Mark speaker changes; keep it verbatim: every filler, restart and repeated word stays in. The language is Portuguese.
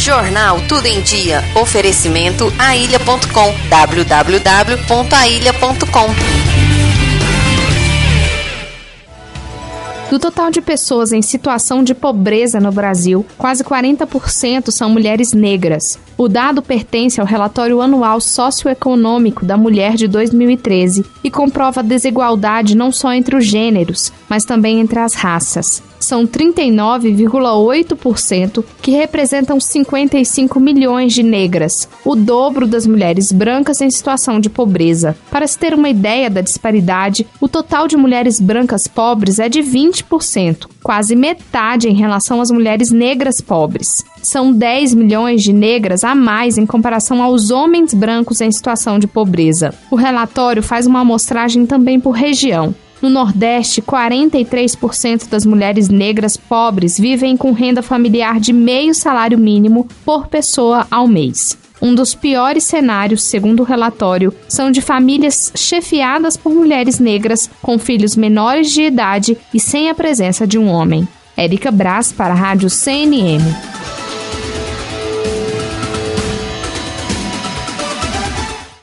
Speaker 1: Jornal Tudo em Dia. Oferecimento ailha ponto com. w w w ponto ailha ponto com.
Speaker 2: Do total de pessoas em situação de pobreza no Brasil, quase quarenta por cento são mulheres negras. O dado pertence ao Relatório Anual Socioeconômico da Mulher de dois mil e treze e comprova a desigualdade não só entre os gêneros, mas também entre as raças. São trinta e nove vírgula oito por cento que representam cinquenta e cinco milhões de negras, o dobro das mulheres brancas em situação de pobreza. Para se ter uma ideia da disparidade, o total de mulheres brancas pobres é de vinte por cento, quase metade em relação às mulheres negras pobres. São dez milhões de negras a mais em comparação aos homens brancos em situação de pobreza. O relatório faz uma amostragem também por região. No Nordeste, quarenta e três por cento das mulheres negras pobres vivem com renda familiar de meio salário mínimo por pessoa ao mês. Um dos piores cenários, segundo o relatório, são de famílias chefiadas por mulheres negras com filhos menores de idade e sem a presença de um homem. Érica Braz para a Rádio C N M.